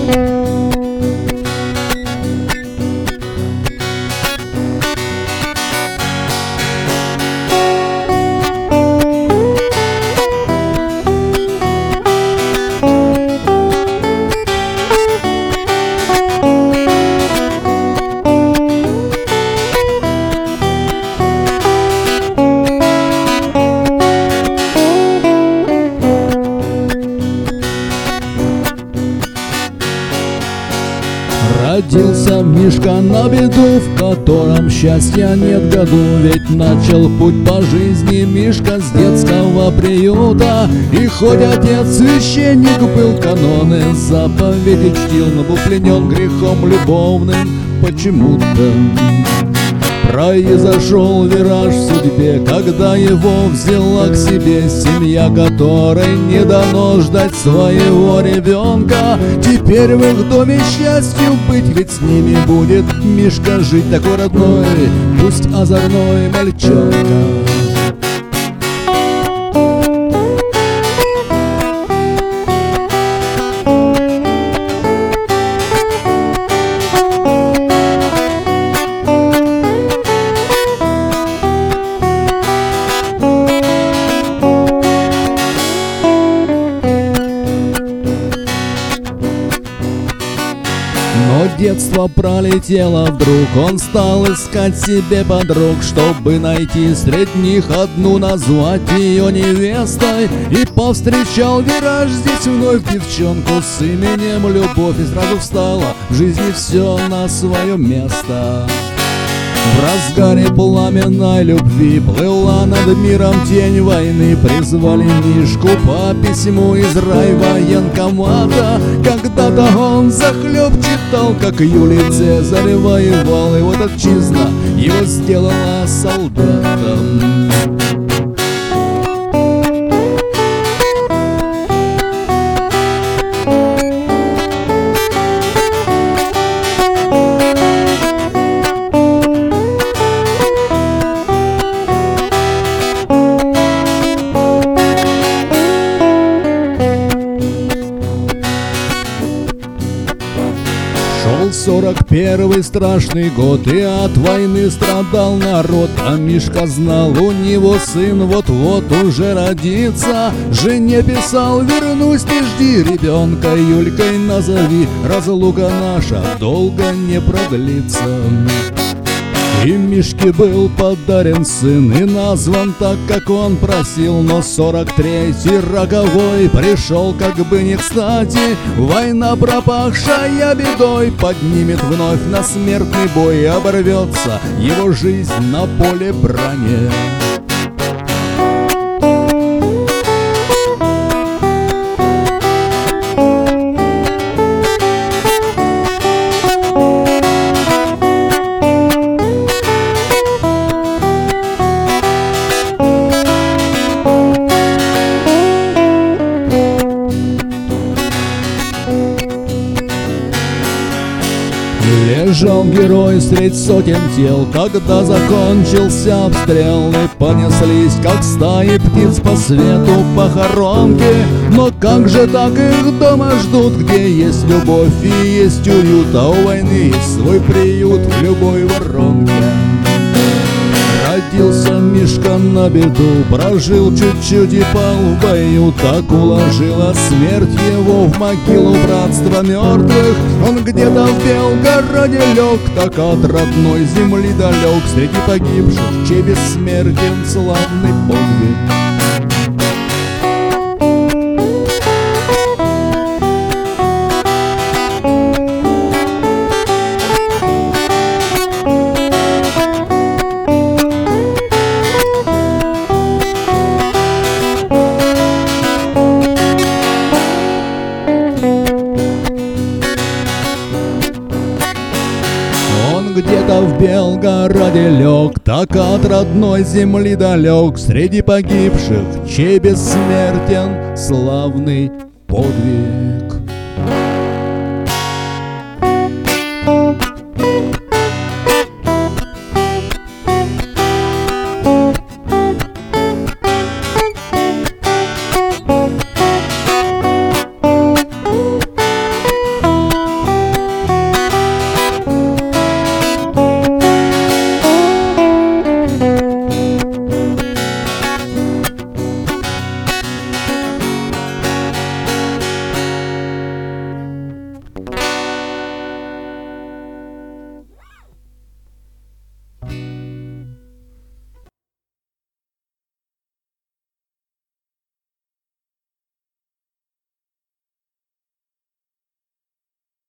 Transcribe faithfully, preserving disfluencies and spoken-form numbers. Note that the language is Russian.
Родился Мишка на беду, в котором счастья нет году. Ведь начал путь по жизни Мишка с детского приюта. И хоть отец священник был, каноны заповеди чтил, но был пленен грехом любовным почему-то. Произошел вираж в судьбе, когда его взяла к себе семья, которой не дано ждать своего ребенка. Теперь в их доме счастью быть, ведь с ними будет Мишка жить, такой родной, пусть озорной мальчонка. Но детство пролетело вдруг, он стал искать себе подруг, чтобы найти среди них одну, назвать ее невестой. И повстречал вираж здесь вновь девчонку с именем Любовь, и сразу встало в жизни все на свое место. В разгаре пламенной любви плыла над миром тень войны. Призвали Мишку по письму из райвоенкомата. Когда-то он захлеб читал, как Юлий Цезарь воевал, и вот отчизна его сделала солдатом. Шел сорок первый страшный год, и от войны страдал народ. А Мишка знал, у него сын вот-вот уже родится. Жене писал: вернусь, ты жди ребенка, Юлькой назови, разлука наша долго не продлится. И Мишке был подарен сын и назван так, как он просил. Но сорок третий роковой пришел как бы не кстати. Война, пропахшая бедой, поднимет вновь на смертный бой, и оборвется его жизнь на поле брани. Лежал герой средь сотен тел, когда закончился обстрел, и понеслись, как стаи птиц, по свету похоронки. Но как же так их дома ждут, где есть любовь и есть уют, а у войны есть свой приют в любой воронке. Родился Мишка на беду, прожил чуть-чуть и пал в бою. Так уложила смерть его в могилу братства мертвых. Он где-то в Белгороде лег, так от родной земли далек, среди погибших, чей бессмертен славный подвиг. Где-то в Белгороде лег, так от родной земли далек, среди погибших, чей бессмертен славный подвиг.